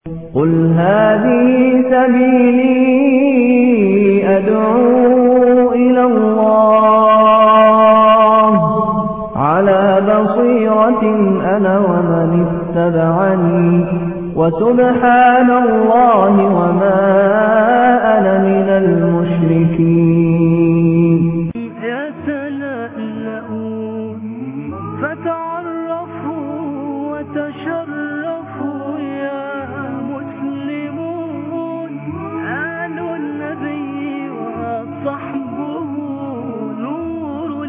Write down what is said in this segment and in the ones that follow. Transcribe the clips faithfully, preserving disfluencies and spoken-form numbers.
قل هذه سبيلي أدعو إلى الله على بصيرة أنا ومن اتبعني وسبحان الله وما أنا من المشركين. يتلألؤون فتعرفوا وتشرفوا يا مسلمون، آل النبي وصحبه نور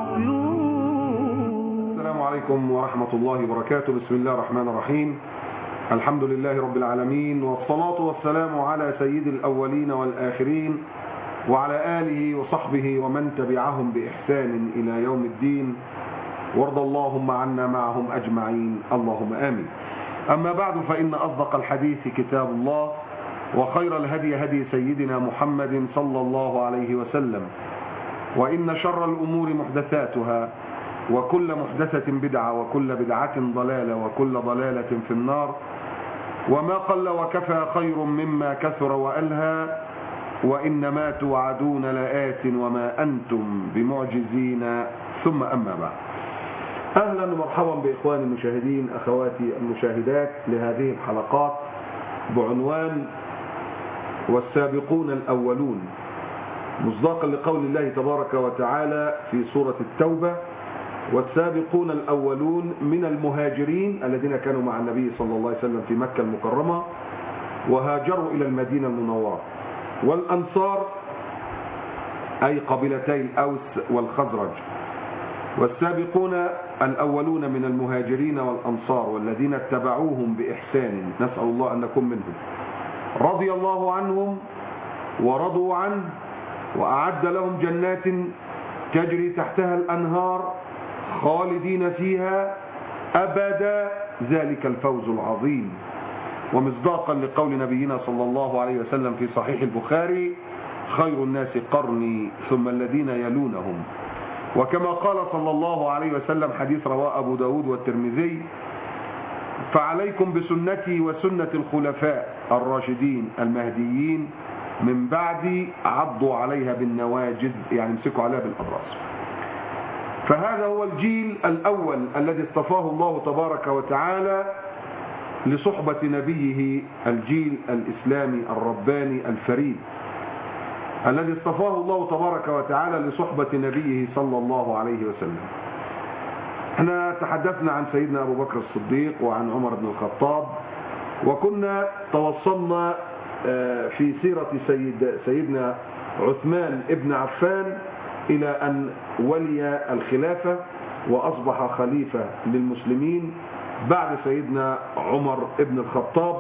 العيون. السلام عليكم ورحمة الله وبركاته. بسم الله الرحمن الرحيم. الحمد لله رب العالمين، والصلاة والسلام على سيد الأولين والآخرين وعلى آله وصحبه ومن تبعهم بإحسان إلى يوم الدين، وارض اللهم عنا معهم أجمعين اللهم آمين. أما بعد، فإن أصدق الحديث كتاب الله، وخير الهدي هدي سيدنا محمد صلى الله عليه وسلم، وإن شر الأمور محدثاتها، وكل محدثة بدعة، وكل بدعة ضلالة، وكل ضلالة في النار. وما قل وكفى خير مما كثر وألهى، وإنما توعدون لآت وما أنتم بمعجزين. ثم أما بعد، أهلا ومرحبا بإخواني المشاهدين، أخواتي المشاهدات، لهذه الحلقات بعنوان والسابقون الأولون، مصداقا لقول الله تبارك وتعالى في سورة التوبة: والسابقون الأولون من المهاجرين الذين كانوا مع النبي صلى الله عليه وسلم في مكة المكرمة وهاجروا إلى المدينة المنورة، والأنصار أي قبيلتي الأوس والخزرج. والسابقون الأولون من المهاجرين والأنصار والذين اتبعوهم بإحسان، نسأل الله أن نكون منهم، رضي الله عنهم ورضوا عنه، وأعد لهم جنات تجري تحتها الأنهار خالدين فيها أبدا، ذلك الفوز العظيم. ومصداقا لقول نبينا صلى الله عليه وسلم في صحيح البخاري: خير الناس قرني ثم الذين يلونهم. وكما قال صلى الله عليه وسلم، حديث رواه أبو داود والترمذي: فعليكم بسنتي وسنة الخلفاء الراشدين المهديين من بعدي، عضوا عليها بالنواجذ، يعني امسكوا عليها بالأضراس. فهذا هو الجيل الأول الذي اصطفاه الله تبارك وتعالى لصحبة نبيه، الجيل الإسلامي الرباني الفريد الذي اصطفاه الله تبارك وتعالى لصحبة نبيه صلى الله عليه وسلم. احنا تحدثنا عن سيدنا أبو بكر الصديق وعن عمر بن الخطاب، وكنا توصلنا في سيرة سيد سيدنا عثمان ابن عفان إلى أن ولي الخلافة وأصبح خليفة للمسلمين بعد سيدنا عمر ابن الخطاب.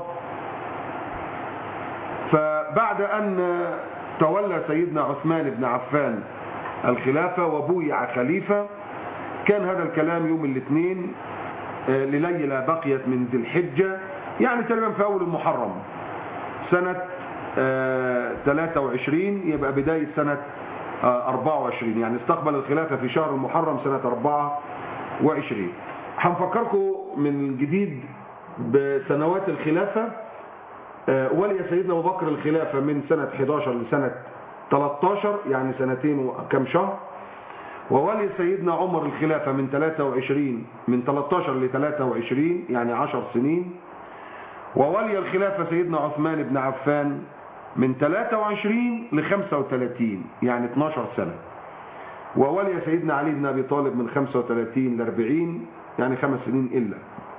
فبعد أن تولى سيدنا عثمان بن عفان الخلافة وبويع خليفة، كان هذا الكلام يوم الاثنين لليلة بقيت من ذي الحجة، يعني تقريبا في أول المحرم سنة ثلاثة وعشرين، يبقى بداية سنة أربعة وعشرين، يعني استقبل الخلافة في شهر المحرم سنة أربعة وعشرين. هنفكركم من جديد بسنوات الخلافة. ولي سيدنا أبو بكر الخلافة من سنة أحد عشر لسنة ثلاثة عشر، يعني سنتين وكم شهر. وولي سيدنا عمر الخلافة من ثلاثة وعشرين من ثلاثة عشر ل ثلاثة وعشرين، يعني عشر سنين. وولي الخلافة سيدنا عثمان بن عفان من ثلاثة وعشرين ل خمسة وثلاثين، يعني اثناشر سنة. وولي سيدنا علي بن أبي طالب من خمسة وثلاثين ل أربعين، يعني خمس سنين إلا.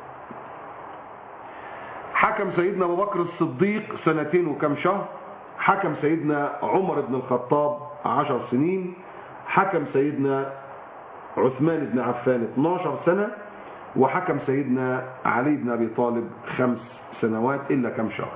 حكم سيدنا أبو بكر الصديق سنتين وكم شهر. حكم سيدنا عمر بن الخطاب عشر سنين. حكم سيدنا عثمان بن عفان اثناشر سنة. وحكم سيدنا علي بن أبي طالب خمس سنوات إلا كم شهر.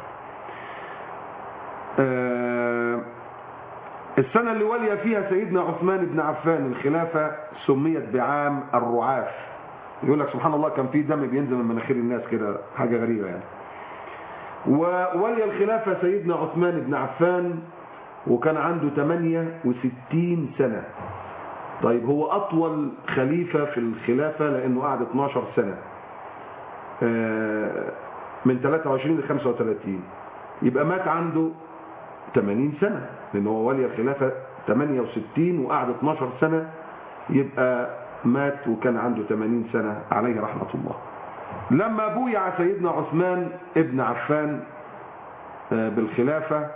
السنة اللي ولي فيها سيدنا عثمان بن عفان الخلافة سميت بعام الرعاف. يقول لك سبحان الله، كان في دم بينزل من مناخير الناس كده، حاجة غريبة يعني. وولي الخلافة سيدنا عثمان بن عفان وكان عنده ثمانية وستين سنة. طيب هو أطول خليفة في الخلافة لأنه قعد اثناشر سنة. من ثلاثة وعشرين ل خمسة وثلاثين، يبقى مات عنده ثمانين سنة، لأنه هو ولي الخلافة ثمانية وستين وقعد اثناشر سنة، يبقى مات وكان عنده ثمانين سنة عليه رحمة الله. لما بويع سيدنا عثمان ابن عفان بالخلافة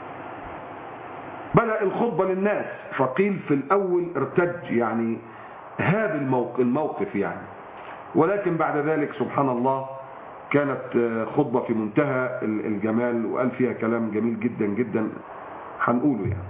بدأ الخطبة للناس، فقيل في الأول ارتج، يعني هذا الموقف يعني، ولكن بعد ذلك سبحان الله كانت خطبة في منتهى الجمال، وقال فيها كلام جميل جدا جدا هنقوله يعني.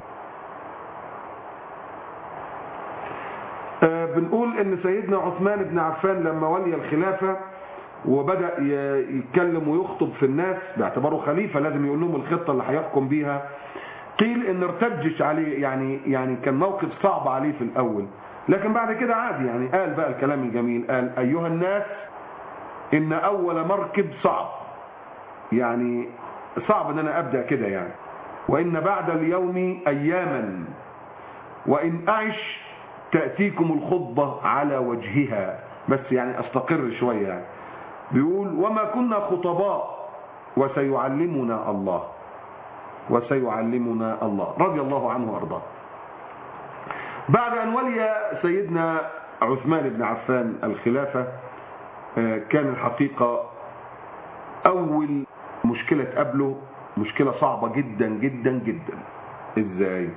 بنقول ان سيدنا عثمان بن عفان لما ولي الخلافة وبدأ يتكلم ويخطب في الناس باعتباره خليفة، لازم يقول لهم الخطة اللي هيحكم بيها. قيل ان ارتجش عليه، يعني يعني كان موقف صعب عليه في الاول، لكن بعد كده عادي يعني. قال بقى الكلام الجميل، قال ايها الناس ان اول مركب صعب، يعني صعب ان انا ابدأ كده يعني، وان بعد اليوم اياما، وان اعش تأتيكم الخطبة على وجهها، بس يعني استقر شوية يعني. بيقول وما كنا خطباء وسيعلمنا الله، وسيعلمنا الله، رضي الله عنه وارضاه. بعد ان ولي سيدنا عثمان بن عفان الخلافة، كان الحقيقة اول مشكلة تقابله مشكلة صعبة جدا جدا جدا. ازاي؟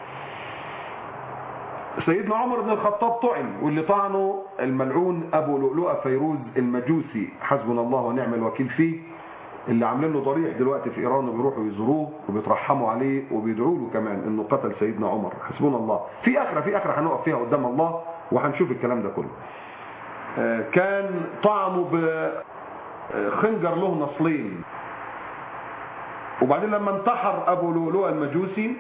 سيدنا عمر بن الخطاب طعن، واللي طعنه الملعون ابو لؤلؤة فيروز المجوسي، حسبنا الله ونعم الوكيل فيه، اللي عاملين له ضريح دلوقتي في ايران وبيروحوا يزوروه وبيترحموا عليه وبيدعوا له كمان انه قتل سيدنا عمر. حسبنا الله. في اخره في اخره هنقف فيها قدام الله وهنشوف الكلام ده كله. كان طعنه بخنجر له نصلين، وبعدين لما انتحر ابو لؤلؤة المجوسي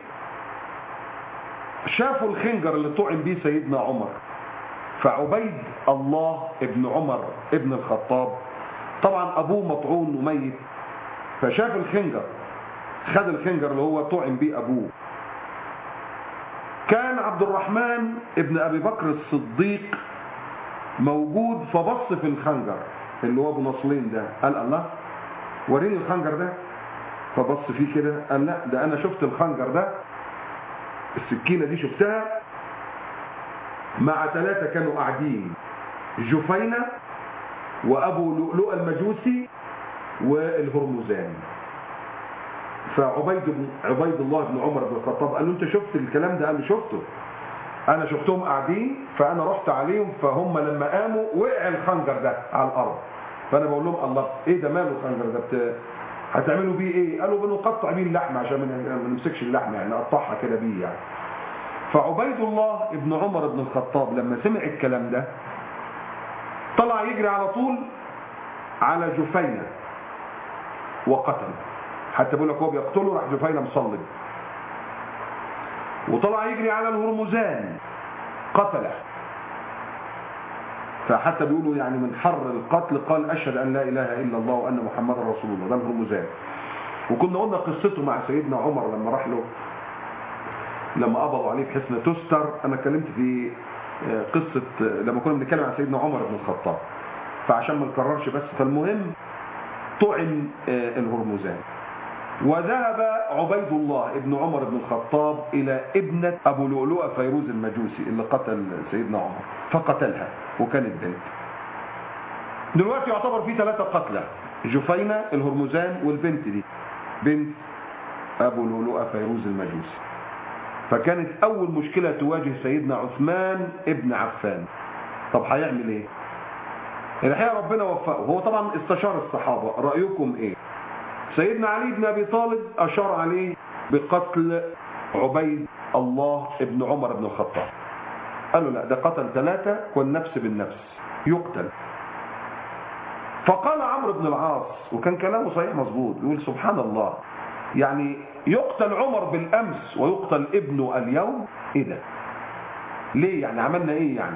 شافوا الخنجر اللي طعن به سيدنا عمر، فعبيد الله ابن عمر ابن الخطاب، طبعا ابوه مطعون وميت، فشاف الخنجر، خد الخنجر اللي هو طعن به ابوه. كان عبد الرحمن ابن ابي بكر الصديق موجود، فبص في الخنجر اللي هو ابو نصلين ده، قال الله وريني الخنجر ده، فبص فيه كده، قال لا ده انا شفت الخنجر ده، السكينة دي شفتها مع ثلاثة كانوا قاعدين، جفينة وابو لؤلؤة المجوسي والهرمزان. فعبيد بن عبيد الله بن عمر بن الخطاب قال له انت شفت الكلام ده؟ قال له شفته، انا شفتهم قاعدين، فانا رحت عليهم، فهم لما قاموا وقع الخنجر ده على الارض، فانا بقول لهم الله ايه ده، ماله الخنجر ده، بت... هتعملوا بيه ايه؟ قالوا بنقطع بيه اللحم عشان ما نمسكش اللحم، يعني نقطعها كده بيه يعني. فعبيد الله ابن عمر بن الخطاب لما سمع الكلام ده طلع يجري على طول على جفينة وقتل، حتى بيقول لك هو بيقتله راح جفينة مصلب، وطلع يجري على الهرمزان قتله، فحتى بيقولوا يعني من حر القتل قال أشهد أن لا إله إلا الله وأن محمد رسول الله، ده الهرمزان. وكنا قلنا قصته مع سيدنا عمر لما راح له، لما قبضوا عليه في حصن تستر، أنا اتكلمت في قصة لما كنا بنتكلم عن سيدنا عمر بن الخطاب، فعشان ما نكررش بس، فالمهم طعن الهرمزان. وذهب عبيد الله ابن عمر بن الخطاب إلى ابنة أبو لؤلؤة فيروز المجوسي اللي قتل سيدنا عمر، فقتلها، وكانت بنت. دلوقتي يعتبر في ثلاثة قتلى، جفينة الهرمزان والبنت دي بنت أبو لؤلؤة فيروز المجوسي. فكانت أول مشكلة تواجه سيدنا عثمان ابن عفان. طب هيعمل ايه؟ الحقيقة ربنا وفقه، هو طبعا استشار الصحابة، رأيكم ايه؟ سيدنا علي بن أبي طالب أشار عليه بقتل عبيد الله ابن عمر بن الخطاب، قالوا لا ده قتل ثلاثة والنفس بالنفس يقتل. فقال عمرو بن العاص، وكان كلامه صحيح مظبوط، يقول سبحان الله، يعني يقتل عمر بالأمس ويقتل ابنه اليوم؟ ايه ده؟ ليه يعني؟ عملنا ايه يعني؟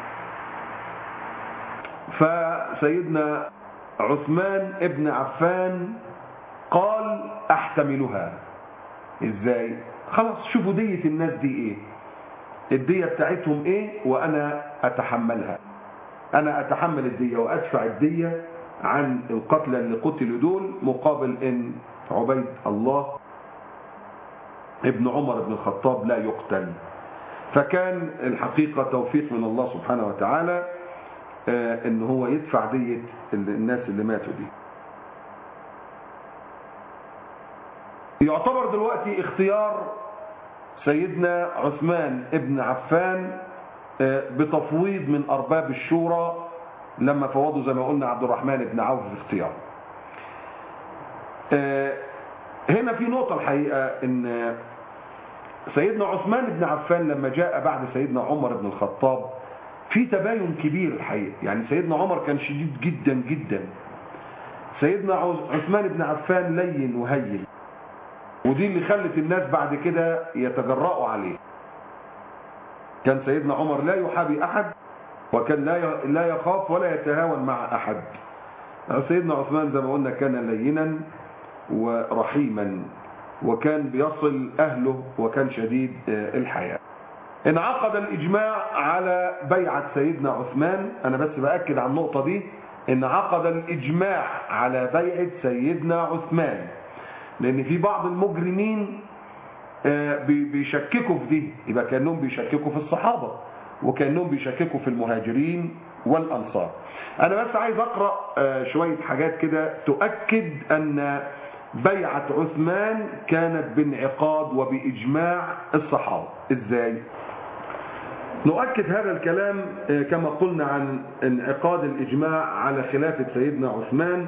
فسيدنا عثمان ابن عفان قال احتملها. ازاي؟ خلاص شوفوا دية الناس دي ايه، الدية بتاعتهم ايه، وانا اتحملها، انا اتحمل الدية وادفع الدية عن القتلى اللي قتلوا دول، مقابل ان عبيد الله ابن عمر بن الخطاب لا يقتل. فكان الحقيقة توفيق من الله سبحانه وتعالى ان هو يدفع دية الناس اللي ماتوا دي. يعتبر دلوقتي اختيار سيدنا عثمان ابن عفان بتفويض من أرباب الشورى لما فوضوا زي ما قلنا عبد الرحمن بن عوف في اختياره. هنا في نقطة الحقيقة ان سيدنا عثمان بن عفان لما جاء بعد سيدنا عمر بن الخطاب في تباين كبير الحقيقة. يعني سيدنا عمر كان شديد جدا جدا، سيدنا عثمان بن عفان لين وهين، ودي اللي خلت الناس بعد كده يتجرأوا عليه. كان سيدنا عمر لا يحابي أحد، وكان لا لا يخاف ولا يتهاون مع أحد. سيدنا عثمان زي ما قلنا كان لينا ورحيما، وكان بيصل أهله، وكان شديد الحياة. انعقد الإجماع على بيعة سيدنا عثمان. أنا بس بأكد على النقطة دي، انعقد الإجماع على بيعة سيدنا عثمان، لأن في بعض المجرمين بيشككوا في دي، يبقى كأنهم بيشككوا في الصحابة، وكأنهم بيشككوا في المهاجرين والأنصار. أنا بس عايز أقرأ شوية حاجات كده تؤكد أن بيعة عثمان كانت بانعقاد وبإجماع الصحابة. إزاي؟ نؤكد هذا الكلام كما قلنا عن انعقاد الإجماع على خلافة سيدنا عثمان.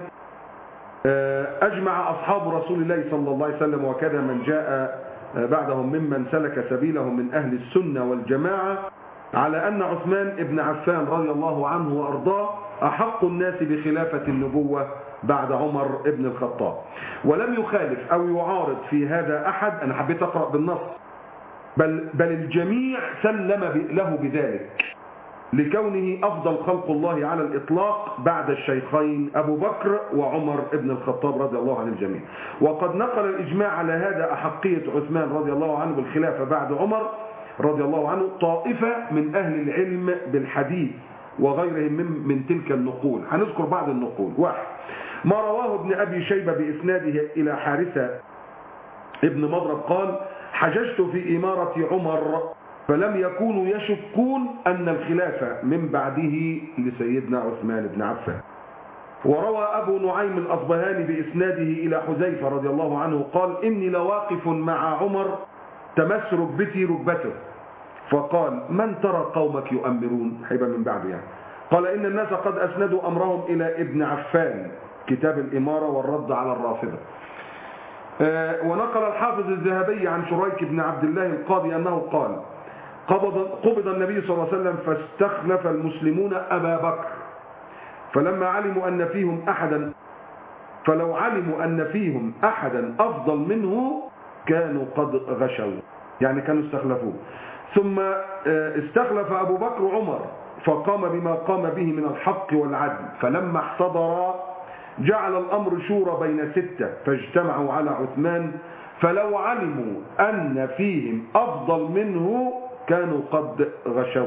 أجمع أصحاب رسول الله صلى الله عليه وسلم وكذا من جاء بعدهم ممن سلك سبيلهم من أهل السنة والجماعة على أن عثمان ابن عفان رضي الله عنه وأرضاه أحق الناس بخلافة النبوة بعد عمر ابن الخطاب، ولم يخالف أو يعارض في هذا أحد. أنا حبيت أقرأ بالنص، بل, بل الجميع سلم له بذلك لكونه أفضل خلق الله على الإطلاق بعد الشيخين أبو بكر وعمر ابن الخطاب رضي الله عن الجميع. وقد نقل الإجماع على هذا أحقية عثمان رضي الله عنه بالخلافة بعد عمر رضي الله عنه طائفة من أهل العلم بالحديث وغيرهم من, من تلك النقول. هنذكر بعض النقول. واحد، ما رواه ابن أبي شيبة بإسناده إلى حارثة ابن مضرب قال: حججت في إمارة عمر فلم يكونوا يشكون أن الخلافة من بعده لسيدنا عثمان بن عفان. وروى أبو نعيم الأصبهاني بإسناده إلى حذيفة رضي الله عنه قال: إني لواقف مع عمر تمس ركبتي ركبته، فقال: من ترى قومك يؤمرون؟ هيبقى من بعد يعني. قال: إن الناس قد أسندوا أمرهم إلى ابن عفان، كتاب الإمارة والرد على الرافضة. ونقل الحافظ الذهبي عن شريك بن عبد الله القاضي أنه قال: قبض, قبض النبي صلى الله عليه وسلم فاستخلف المسلمون أبا بكر، فلما علموا أن فيهم أحدا فلو علموا أن فيهم أحدا أفضل منه كانوا قد غشوا، يعني كانوا استخلفوه. ثم استخلف أبو بكر عمر فقام بما قام به من الحق والعدل، فلما احتضر جعل الأمر شورى بين ستة فاجتمعوا على عثمان، فلو علموا أن فيهم أفضل منه كانوا قد غشوا.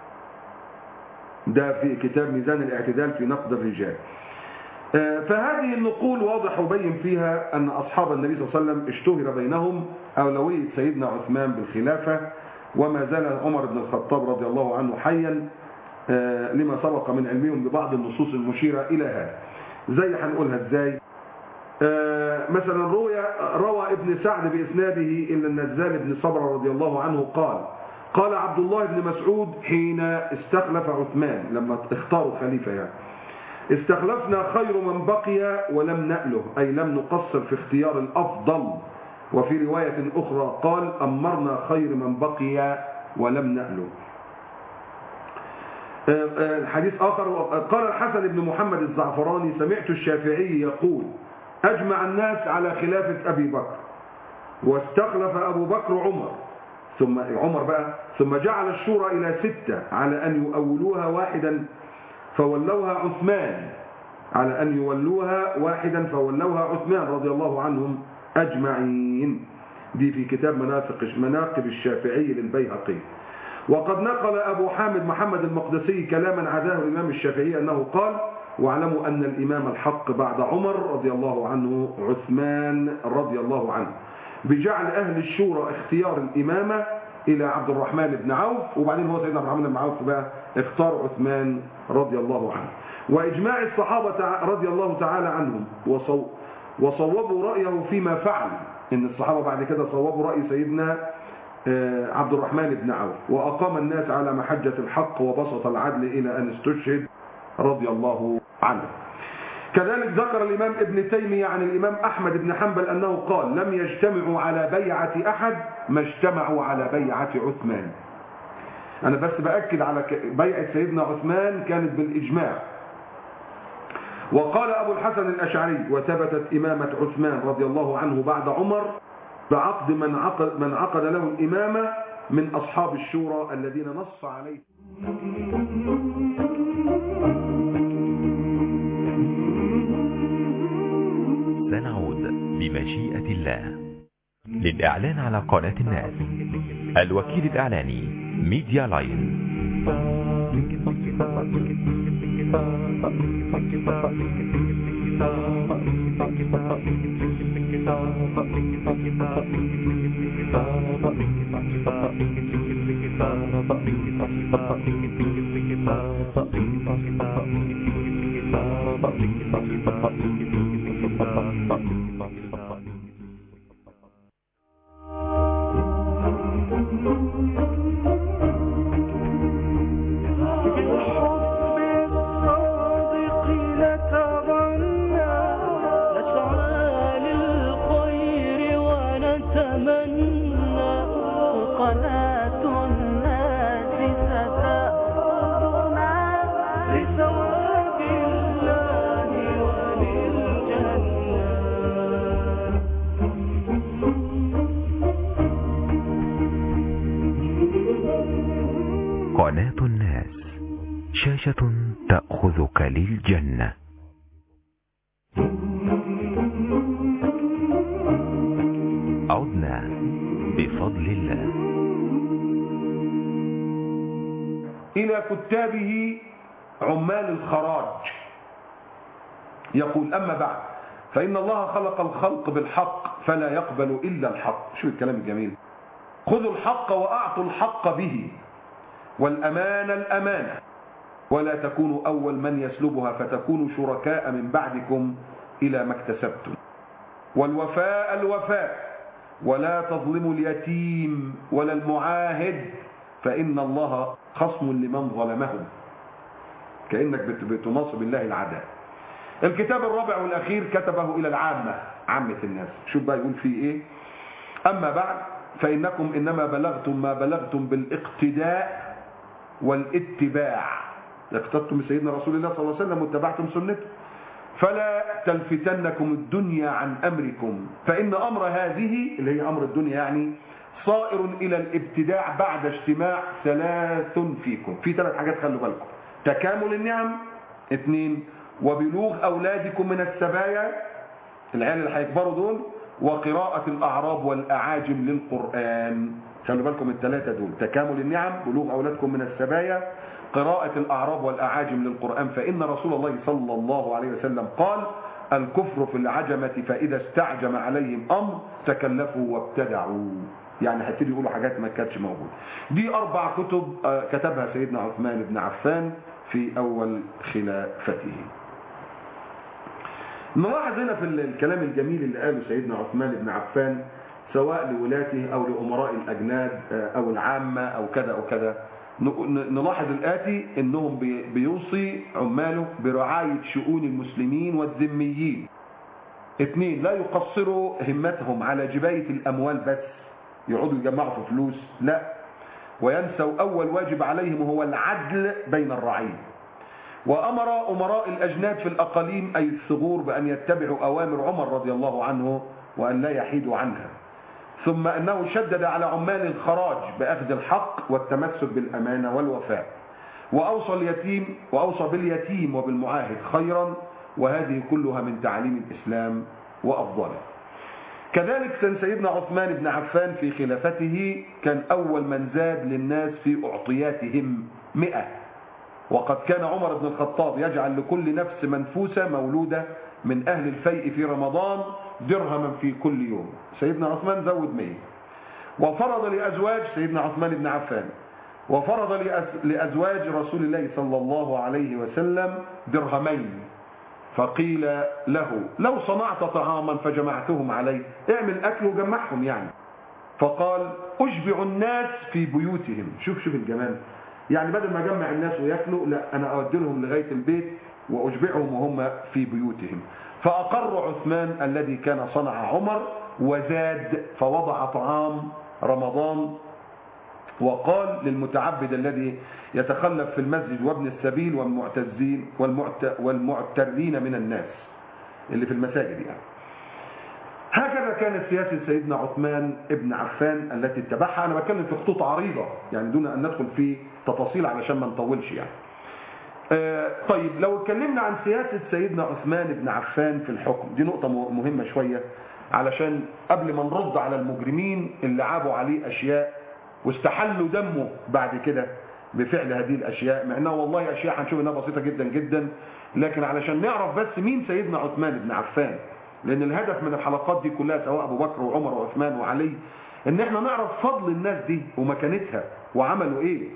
ده في كتاب ميزان الاعتدال في نقد الرجال. فهذه النقول واضح وبين فيها أن أصحاب النبي صلى الله عليه وسلم اشتهر بينهم أولوية سيدنا عثمان بالخلافة، وما زال عمر بن الخطاب رضي الله عنه حيا لما سبق من علمهم ببعض النصوص المشيرة إلى هذا. زي هنقولها ازاي؟ مثلا روى روى ابن سعد بإسناده إلى النزال بن صبر رضي الله عنه قال: قال عبد الله بن مسعود حين استخلف عثمان، لما اختاروا خليفة يعني: استخلفنا خير من بقي ولم نأله، أي لم نقصر في اختيار الأفضل. وفي رواية أخرى قال: أمرنا خير من بقي ولم نأله. الحديث آخر قال الحسن بن محمد الزعفراني: سمعت الشافعي يقول: أجمع الناس على خلافة أبي بكر، واستخلف أبو بكر عمر، ثم عمر بقى ثم جعل الشورى إلى ستة على أن يؤولوها واحدا فولوها عثمان، على أن يولوها واحدا فولوها عثمان رضي الله عنهم أجمعين. دي في كتاب مناقب مناقب الشافعي للبيهقي. وقد نقل أبو حامد محمد المقدسي كلاما عزاه الإمام الشافعي أنه قال: واعلموا أن الإمام الحق بعد عمر رضي الله عنه عثمان رضي الله عنه، بجعل أهل الشورى اختيار الإمامة إلى عبد الرحمن بن عوف، وبعدين هو سيدنا عبد الرحمن بن عوف بقى اختار عثمان رضي الله عنه. وإجماع الصحابة رضي الله تعالى عنهم وصو وصوبوا رأيه فيما فعل، إن الصحابة بعد كده صوبوا رأي سيدنا عبد الرحمن بن عوف، وأقام الناس على محجة الحق وبسط العدل إلى أن استشهد رضي الله عنه. كذلك ذكر الإمام ابن تيمية عن الإمام أحمد بن حنبل أنه قال: لم يجتمعوا على بيعة أحد ما اجتمعوا على بيعة عثمان. أنا بس بأكد على بيعة سيدنا عثمان كانت بالإجماع. وقال أبو الحسن الأشعري: وثبتت إمامة عثمان رضي الله عنه بعد عمر بعقد من عقد, من عقد له الإمامة من أصحاب الشورى الذين نص عليه. سنعود بمشيئة الله للإعلان على قناة الناس. الوكيل الإعلاني ميديا لاين. قناة الناس، شاشة تأخذك للجنة. عدنا بفضل الله إلى كتابه عمال الخراج. يقول: أما بعد، فإن الله خلق الخلق بالحق فلا يقبل إلا الحق. شو الكلام الجميل! خذوا الحق وأعطوا الحق به، والأمانة الأمانة، ولا تكونوا أول من يسلبها فتكونوا شركاء من بعدكم إلى ما اكتسبتم، والوفاء الوفاء، ولا تظلموا اليتيم ولا المعاهد فإن الله خصم لمن ظلمهم. كأنك بتناصب الله العداء. الكتاب الرابع والأخير كتبه إلى العامة، عامة الناس. شوف بقى يقول فيه إيه: أما بعد، فإنكم إنما بلغتم ما بلغتم بالاقتداء والاتباع. اقتدتم بسيدنا رسول الله صلى الله عليه وسلم واتبعتم سنته، فلا تلفتنكم الدنيا عن أمركم، فإن أمر هذه اللي هي أمر الدنيا يعني صائر إلى الابتداع بعد اجتماع ثلاث فيكم. في ثلاث حاجات خلوا بالكم: تكامل النعم، اثنين، وبلوغ أولادكم من السبايا، العيال اللي هيكبروا دول، وقراءة الأعراب والأعاجم للقرآن. خلوا بالكم الثلاثة دول: تكامل النعم، بلوغ أولادكم من السبايا، قراءة الأعراب والأعاجم للقرآن. فإن رسول الله صلى الله عليه وسلم قال: الكفر في العجمة فإذا استعجم عليهم أمر تكلفوا وابتدعوا. يعني هتبتدي يقولوا حاجات ما كانتش موجودة. دي أربع كتب كتبها سيدنا عثمان بن عفان في أول خلافته. نلاحظ هنا في الكلام الجميل اللي قاله سيدنا عثمان بن عفان سواء لولاته أو لأمراء الأجناد أو العامة أو كذا أو كذا، نلاحظ الآتي: إنهم بيوصي عماله برعاية شؤون المسلمين والذميين. اثنين، لا يقصروا همتهم على جباية الأموال بس، يقعدوا يجمعوا في فلوس، لا، وينسوا أول واجب عليهم هو العدل بين الرعية. وأمر أمراء الأجناد في الأقاليم أي الثغور بأن يتبعوا أوامر عمر رضي الله عنه وأن لا يحيدوا عنها. ثم أنه شدد على عمال الخراج بأخذ الحق والتمسك بالأمانة والوفاء. وأوصى اليتيم وأوصى باليتيم وبالمعاهد خيرا، وهذه كلها من تعاليم الإسلام وأفضله. كذلك كان سيدنا عثمان بن عفان في خلافته كان أول من زاد للناس في أعطياتهم مئة. وقد كان عمر بن الخطاب يجعل لكل نفس منفوسة مولودة من أهل الفيء في رمضان درهما في كل يوم. سيدنا عثمان زود مئة. وفرض لأزواج سيدنا عثمان بن عفان وفرض لأزواج رسول الله صلى الله عليه وسلم درهمين. فقيل له لو صنعت طعاما فجمعتهم عليه، اعمل أكل وجمعهم يعني. فقال أشبع الناس في بيوتهم. شوف شوف الجمال، يعني بدل ما أجمع الناس ويأكلوا، لا أنا أودلهم لغاية البيت وأشبعهم وهم في بيوتهم. فأقر عثمان الذي كان صنع عمر وزاد، فوضع طعام رمضان، وقال للمتعبد الذي يتخلف في المسجد وابن السبيل والمعتزين والمعت والمعترين من الناس اللي في المساجد يعني. هكذا كانت سياسة سيدنا عثمان ابن عفان التي اتبعها. أنا بتكلم في خطوط عريضة يعني دون أن ندخل في تفاصيل علشان ما نطولش يعني. آه طيب لو اتكلمنا عن سياسة سيدنا عثمان ابن عفان في الحكم، دي نقطة مهمة شوية علشان قبل ما نرد على المجرمين اللي عابوا عليه أشياء واستحلوا دمه بعد كده بفعل هذه الأشياء، مع أنها والله أشياء هنشوف أنها بسيطة جدا جدا، لكن علشان نعرف بس مين سيدنا عثمان ابن عفان، لأن الهدف من الحلقات دي كلها سواء أبو بكر وعمر وعثمان وعلي إن احنا نعرف فضل الناس دي ومكانتها وعملوا إيه.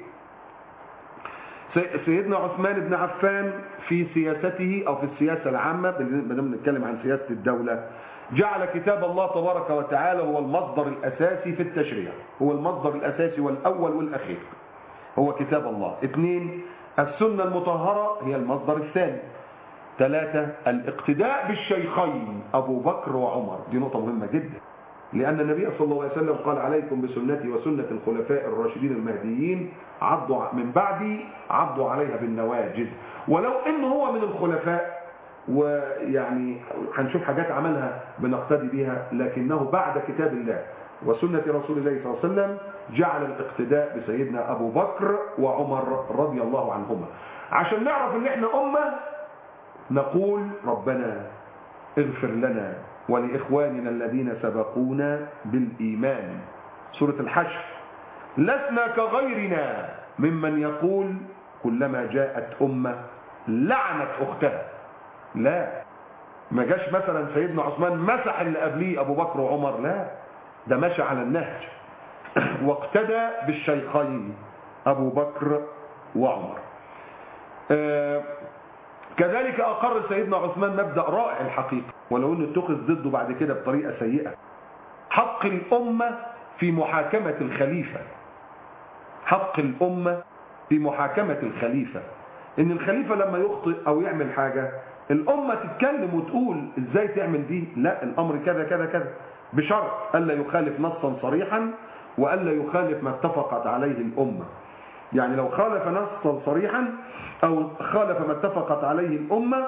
سيدنا عثمان بن عفان في سياسته أو في السياسة العامة، بدنا نتكلم عن سياسة الدولة، جعل كتاب الله تبارك وتعالى هو المصدر الأساسي في التشريع، هو المصدر الأساسي والأول والأخير هو كتاب الله. اثنين، السنة المطهرة هي المصدر الثاني. ثلاثة، الاقتداء بالشيخين أبو بكر وعمر، دي نقطة مهمة جدا، لأن النبي صلى الله عليه وسلم قال عليكم بسنتي وسنة الخلفاء الراشدين المهديين عضوا من بعدي عضوا عليها بالنواجذ. ولو إنه هو من الخلفاء ويعني هنشوف حاجات عملها بنقتدي بها، لكنه بعد كتاب الله وسنة رسول الله صلى الله عليه وسلم جعل الاقتداء بسيدنا أبو بكر وعمر رضي الله عنهما، عشان نعرف ان احنا أمة نقول ربنا اغفر لنا ولإخواننا الذين سبقونا بالإيمان. سورة الحشر، لسنا كغيرنا ممن يقول كلما جاءت أمة لعنت أختها. لا، ما جاش مثلا سيدنا عثمان مسح اللي قبليه أبو بكر وعمر، لا، ده مشى على النهج واقتدى بالشيخين أبو بكر وعمر. آه كذلك أقر سيدنا عثمان مبدأ رائع الحقيقة، ولو أنه اتخذ ضده بعد كده بطريقة سيئة، حق الأمة في محاكمة الخليفة. حق الأمة في محاكمة الخليفة، إن الخليفة لما يخطئ أو يعمل حاجة الأمة تتكلم وتقول إزاي تعمل دي، لا الأمر كذا كذا كذا، بشرط ألا يخالف نصا صريحا وألا يخالف ما اتفقت عليه الأمة. يعني لو خالف نصا صريحا أو خالف ما اتفقت عليه الأمة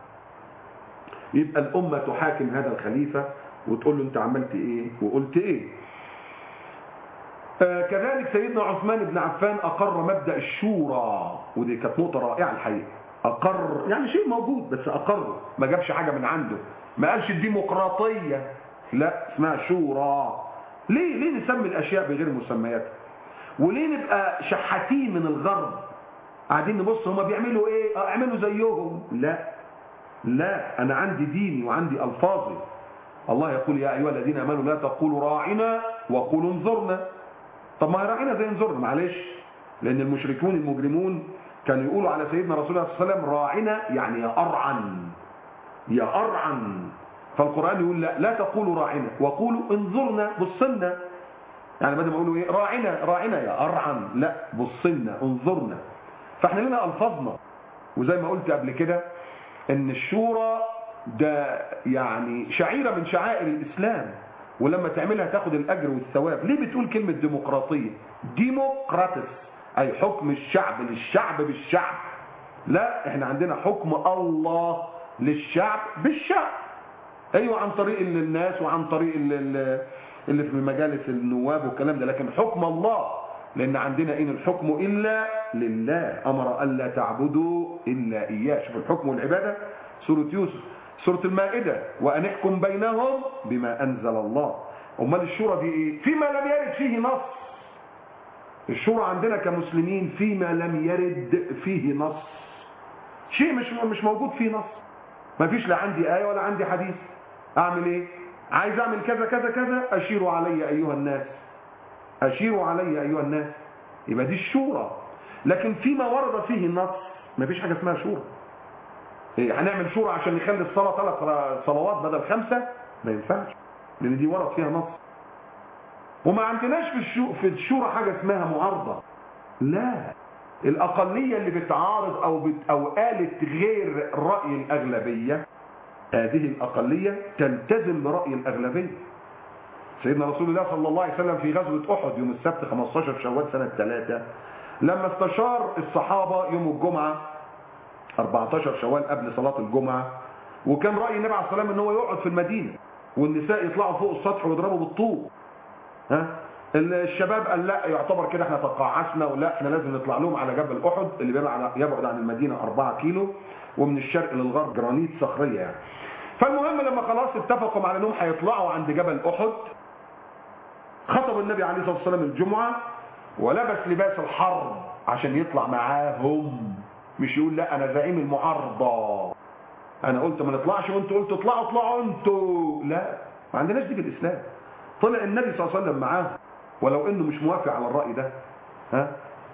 يبقى الأمة تحاكم هذا الخليفة وتقول له أنت عملت إيه وقلت إيه. آه كذلك سيدنا عثمان بن عفان أقر مبدأ الشورى، ودي كانت نقطة رائعة الحقيقة. أقر يعني شيء موجود بس أقره، ما جابش حاجة من عنده، ما قالش الديمقراطية، لا اسمها شورى. ليه ليه نسمي الأشياء بغير مسمياتها؟ وليه نبقى شحاتين من الغرب قاعدين نبص هما بيعملوا ايه اه اعملوا زيهم؟ لا لا، انا عندي ديني وعندي الفاظي. الله يقول يا ايها الذين امنوا لا تقولوا راعنا وقولوا انظرنا. طب ما راعنا زي انظرنا، معلش، لان المشركون المجرمون كانوا يقولوا على سيدنا رسول الله صلى الله عليه وسلم راعنا يعني يا ارعن يا ارعن. فالقران يقول لا لا تقولوا راعنا وقولوا انظرنا، بصنا. يعني بدل ما يقولوا ايه راعنا راعنا يا ارعن، لا بصنا انظرنا. فاحنا لنا الفاظنا. وزي ما قلت قبل كده ان الشورى ده يعني شعيرة من شعائر الاسلام، ولما تعملها تاخد الاجر والثواب. ليه بتقول كلمة ديمقراطية؟ ديموقراطس اي حكم الشعب للشعب بالشعب. لا، احنا عندنا حكم الله للشعب بالشعب، ايوه عن طريق الناس وعن طريق اللي في مجالس النواب والكلام ده، لكن حكم الله، لان عندنا ان الحكم الا لله، امر الا تعبدوا الا اياه. شوف الحكم والعباده، سوره يوسف. سوره المائده وان احكم بينهم بما انزل الله. امال الشورى دي ايه؟ فيما لم يرد فيه نص. الشورى عندنا كمسلمين فيما لم يرد فيه نص، شيء مش مش موجود فيه نص، ما فيش لا عندي آية ولا عندي حديث. اعمل ايه؟ عايز اعمل كذا كذا كذا، اشيروا علي ايها الناس، اشيروا علي ايها الناس، يبقى دي الشورى. لكن فيما ورد فيه النص ما فيش حاجة اسمها شورى. إيه هنعمل شورى عشان نخلي الصلاة ثلاث صلوات بدل خمسة؟ ما ينفعش، لان دي ورد فيها نص. وما عندناش في الشو في الشورى حاجة اسمها معارضة، لا، الأقلية اللي بتعارض أو بت أو قالت غير رأي الأغلبية، هذه الأقلية تلتزم برأي الأغلبية. سيدنا رسول الله صلى الله عليه وسلم في غزوة أحد يوم السبت خمسة عشر شوال سنة ثلاثة، لما استشار الصحابة يوم الجمعة أربعة عشر شوال قبل صلاة الجمعة، وكان رأي النبي عليه الصلاة والسلام ان هو يقعد في المدينة والنساء يطلعوا فوق السطح ويضربوا بالطوب. ها الشباب قال لا، يعتبر كده احنا تقاعسنا، ولا احنا لازم نطلع لهم على جبل أحد اللي يبعد عن المدينة أربعة كيلو، ومن الشرق للغرب جرانيت صخرية يعني. فالمهم لما خلاص اتفقوا على انهم هيطلعوا عند جبل أحد، خطب النبي عليه الصلاة والسلام الجمعة ولبس لباس الحرب عشان يطلع معاهم، مش يقول لا انا زعيم المعارضة، انا قلت ما نطلعش وانتوا قلتوا اطلعوا اطلعوا انتوا، لا، ما عندناش دي في الاسلام. طلع النبي صلى الله عليه وسلم معاهم ولو انه مش موافق على الرأي ده. ها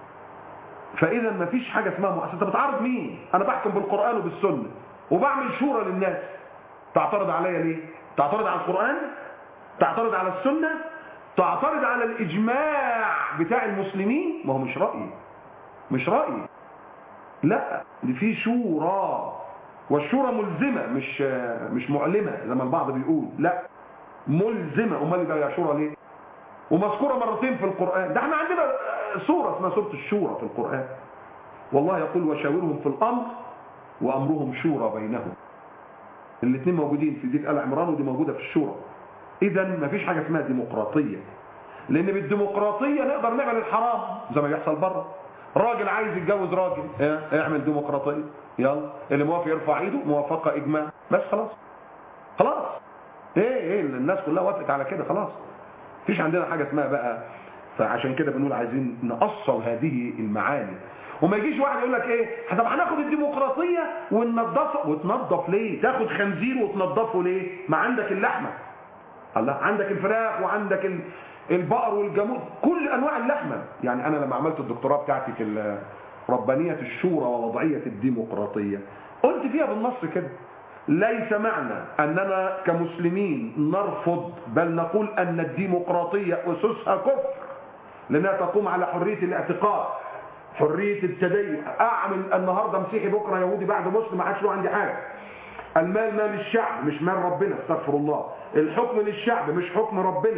فاذا ما فيش حاجة اسمها مؤسسة. انت بتعارض مين؟ انا بحكم بالقرآن وبالسنة وبعمل شورى للناس، تعترض عليا ليه؟ تعترض على القرآن؟ تعترض على السنة؟ تعترض على الإجماع بتاع المسلمين؟ ما هو مش رأيي، مش رأيي، لا، دي في شورى، والشورى ملزمة مش مش معلمة زي ما البعض بيقول، لا، ملزمة. امال يبقى يا شورى ليه؟ ومذكورة مرتين في القرآن، ده احنا عندنا سورة اسمها سورة الشورى في القرآن، والله يقول وشاورهم في الأمر وأمرهم شورى بينهم. الاثنين موجودين في ديك آل عمران ودي موجودة في الشورى. إذا ما فيش حاجة اسمها ديمقراطية، لأن بالديمقراطية نقدر نعمل الحرام زي ما بيحصل بره. راجل عايز يتجوز راجل، ايه اعمل ديمقراطية، يلا اللي موافق يرفع ايده، موافقة إجماع، بس خلاص خلاص، ايه ايه الناس كلها وافقت على كده، خلاص مفيش عندنا حاجة اسمها بقى. فعشان كده بنقول عايزين نأصل هذه المعاني، وما يجيش واحد يقول لك ايه طب هناخد الديمقراطية وننظفها. وتنظف ليه؟ تاخد خنزير وتنظفه ليه؟ ما عندك اللحمة، الله، عندك الفراخ وعندك البقر والجاموس، كل انواع اللحمة. يعني انا لما عملت الدكتوراه بتاعتي في ربانية الشورى ووضعية الديمقراطية، قلت فيها بالنص كده، ليس معنى أننا كمسلمين نرفض، بل نقول أن الديمقراطية أسسها كفر، لأنها تقوم على حرية الاعتقاد، حرية التدين. أعمل النهاردة مسيحي بكرة يهودي بعد مسلم، ما عادش له عندي حاجة. المال مال الشعب مش مال ربنا، استغفر الله. الحكم للشعب مش حكم ربنا.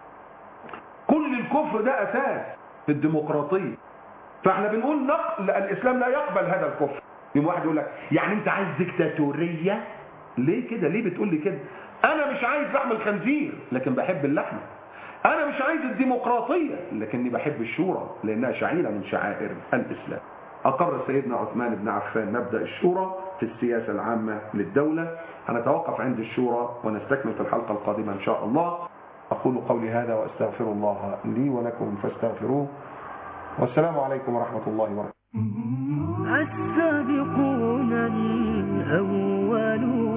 كل الكفر ده أساس في الديمقراطية. فاحنا بنقول نقل الإسلام لا يقبل هذا الكفر. يوم واحد يقول لك يعني انت عايز ديكتاتورية؟ ليه كده؟ ليه بتقول لي كده؟ انا مش عايز لحم الخنزير لكن بحب اللحمة. انا مش عايز الديمقراطية لكني بحب الشورى لانها شعيرة من شعائر الاسلام. اقر سيدنا عثمان بن عفان مبدأ الشورى في السياسة العامة للدولة. هنتوقف عند الشورى ونستكمل في الحلقة القادمة ان شاء الله. اقول قولي هذا واستغفر الله لي ولكم فاستغفروه، والسلام عليكم ورحمة الله وبركاته. السابقون الأولون